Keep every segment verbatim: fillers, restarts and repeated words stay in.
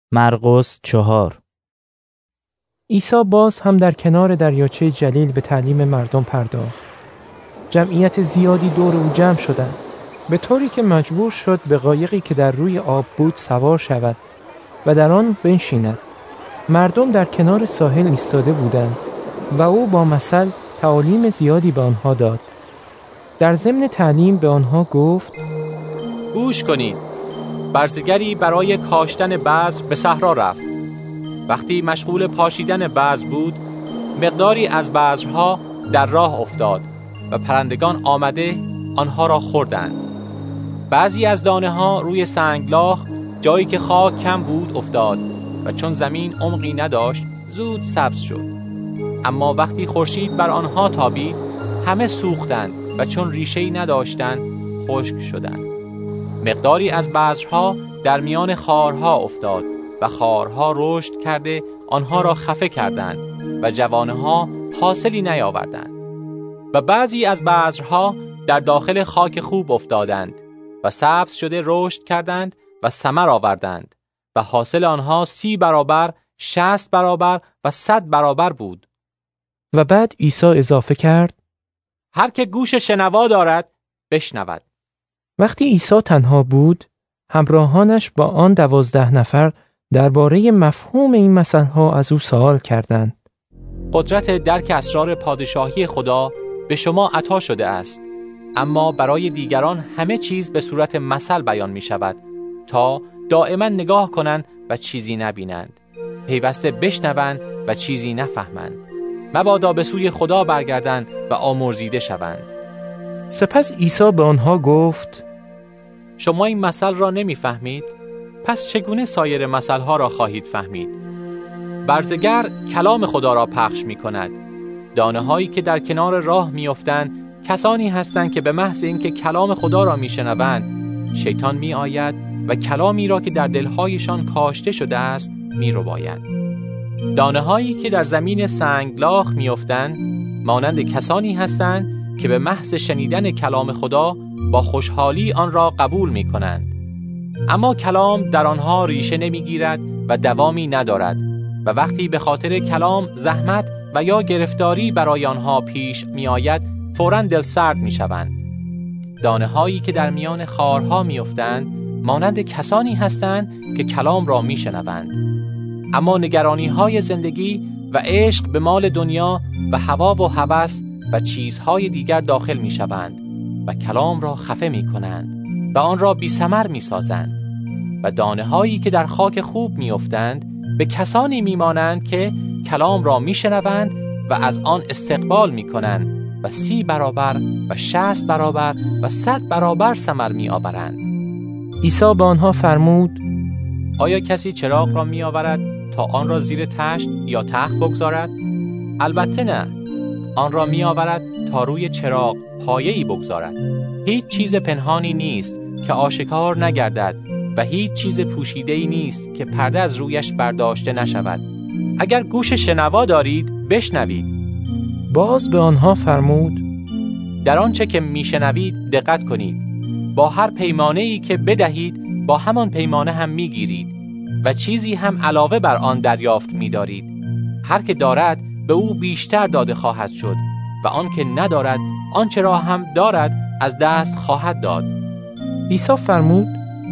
مرقس چهار. عیسی باز هم در کنار دریاچه جلیل به تعلیم مردم پرداخت. جمعیت زیادی دور او جمع شدند، به طوری که مجبور شد به قایقی که در روی آب بود سوار شود و در آن بنشیند. مردم در کنار ساحل ایستاده بودند و او با مثل تعالیم زیادی به آنها داد. در ضمن تعلیم به آنها گفت: گوش کنید. برزگری برای کاشتن بذر به صحرا رفت. وقتی مشغول پاشیدن بذر بود، مقداری از بذرها در راه افتاد و پرندگان آمده آنها را خوردند. بعضی از دانه ها روی سنگلاخ، جایی که خاک کم بود، افتاد و چون زمین عمقی نداشت زود سبز شد. اما وقتی خورشید بر آنها تابید، همه سوختند و چون ریشه‌ای نداشتند خشک شدند. مقداری از بذرها در میان خارها افتاد و خارها رشد کرده آنها را خفه کردند و جوانه‌ها حاصلی نیاوردند. و بعضی از بذرها در داخل خاک خوب افتادند و سبز شده رشد کردند و ثمر آوردند و حاصل آنها سی برابر، شصت برابر و صد برابر بود. و بعد عیسی اضافه کرد: هر که گوش شنوا دارد بشنود. وقتی عیسی تنها بود، همراهانش با آن دوازده نفر درباره مفهوم این مثل‌ها از او سوال کردند. قدرت درک اسرار پادشاهی خدا به شما عطا شده است، اما برای دیگران همه چیز به صورت مثل بیان می شود تا دائما نگاه کنند و چیزی نبینند، پیوسته بشنوند و چیزی نفهمند، مبادا به سوی خدا برگردند و آمرزیده شوند. سپس عیسی به آنها گفت: شما این مثل را نمی فهمید؟ پس چگونه سایر مثلها را خواهید فهمید؟ برزگر کلام خدا را پخش می کند. دانه هایی که در کنار راه می افتند کسانی هستند که به محض اینکه کلام خدا را می شنوند، شیطان می آید و کلامی را که در دلهایشان کاشته شده است می رباید. دانه هایی که در زمین سنگلاخ می افتند مانند کسانی هستند که به محض شنیدن کلام خدا با خوشحالی آن را قبول می کنند. اما کلام در آنها ریشه نمی گیرد و دوامی ندارد و وقتی به خاطر کلام زحمت و یا گرفتاری برای آنها پیش می آید فوراً دلسرد می شوند. دانه هایی که در میان خارها می افتند مانند کسانی هستند که کلام را می شنوند، اما نگرانی های زندگی و عشق به مال دنیا و هوا و هوس و چیزهای دیگر داخل می شوند و کلام را خفه می کنند و آن را بی ثمر می سازند. و دانه هایی که در خاک خوب می افتند به کسانی می مانند که کلام را می شنوند و از آن استقبال می کنند و سی برابر و شصت برابر و صد برابر ثمر می آورند. عیسی به آنها فرمود: آیا کسی چراغ را می آورد تا آن را زیر تشت یا تخت بگذارد؟ البته نه، آن را می آورد تا روی چراغ پایه‌ای بگذارد. هیچ چیز پنهانی نیست که آشکار نگردد و هیچ چیز پوشیده‌ای نیست که پرده از رویش برداشته نشود. اگر گوش شنوا دارید بشنوید. باز به آنها فرمود: در آنچه که میشنوید دقت کنید. با هر پیمانه‌ای که بدهید با همان پیمانه هم میگیرید و چیزی هم علاوه بر آن دریافت می‌دارید. هر که دارد به او بیشتر داده خواهد شد و آن که ندارد آنچه را هم دارد از دست خواهد داد. عیسی فرمود: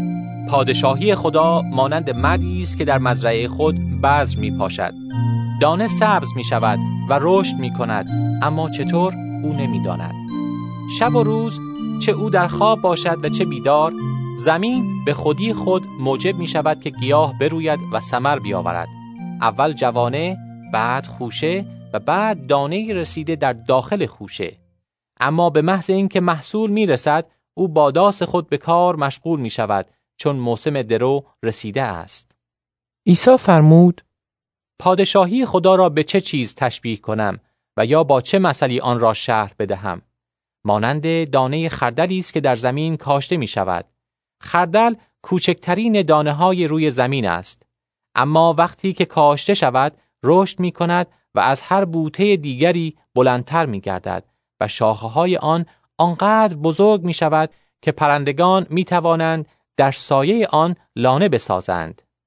پادشاهی خدا مانند مردی است که در مزرعه خود بذر می‌پاشد. دانه سبز می‌شود و رشد می‌کند، اما چطور او نمی‌داند. شب و روز چه او در خواب باشد و چه بیدار، زمین به خودی خود موجب می‌شود که گیاه بروید و ثمر بیاورد. اول جوانه، بعد خوشه و بعد دانه رسیده در داخل خوشه. اما به محض اینکه محصول میرسد او با داس خود به کار مشغول میشود، چون موسم درو رسیده است. عیسی فرمود: پادشاهی خدا را به چه چیز تشبیه کنم و یا با چه مثلی آن را شرح بدهم؟ مانند دانه خردلی است که در زمین کاشته می شود. خردل کوچکترین دانه های روی زمین است، اما وقتی که کاشته شود رشد می کند و از هر بوته دیگری بلندتر می گردد و شاخه های آن آنقدر بزرگ می شود که پرندگان می توانند در سایه آن لانه بسازند.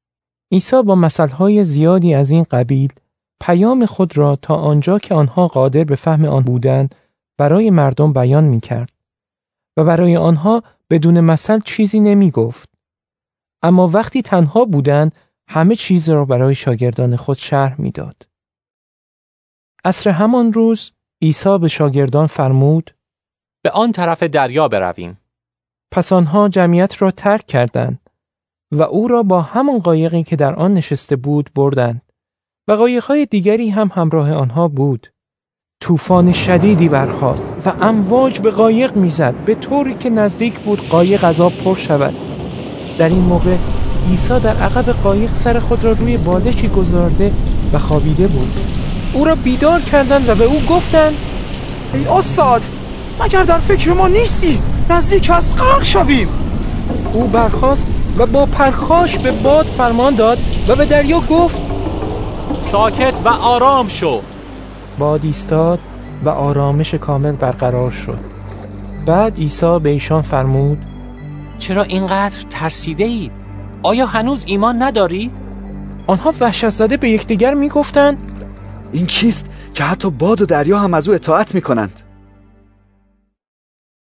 عیسی با مثلهای زیادی از این قبیل پیام خود را تا آنجا که آنها قادر به فهم آن بودند برای مردم بیان می کرد و برای آنها بدون مثل چیزی نمی گفت. اما وقتی تنها بودند همه چیز را برای شاگردان خود شرح می داد. عصر همان روز عیسی به شاگردان فرمود به آن طرف دریا برویم. پس آنها جمعیت را ترک کردند و او را با همان قایقی که در آن نشسته بود بردند و قایق‌های دیگری هم همراه آنها بود. طوفان شدیدی برخاست و امواج به قایق میزد به طوری که نزدیک بود قایق از آب پر شود. در این موقع عیسی در عقب قایق سر خود را روی بالشی گذارده و خوابیده بود. او را بیدار کردند و به او گفتند ای استاد، مگر در فکر ما نیستی نزدیک است غرق شویم؟ او برخاست و با پرخاش به باد فرمان داد و به دریا گفت ساکت و آرام شو. باد ایستاد و آرامش کامل برقرار شد. بعد عیسی به ایشان فرمود چرا اینقدر ترسیده اید؟ آیا هنوز ایمان ندارید؟ آنها وحشت زده به یکدیگر میگفتند این کیست که حتی باد و دریا هم از او اطاعت میکنند؟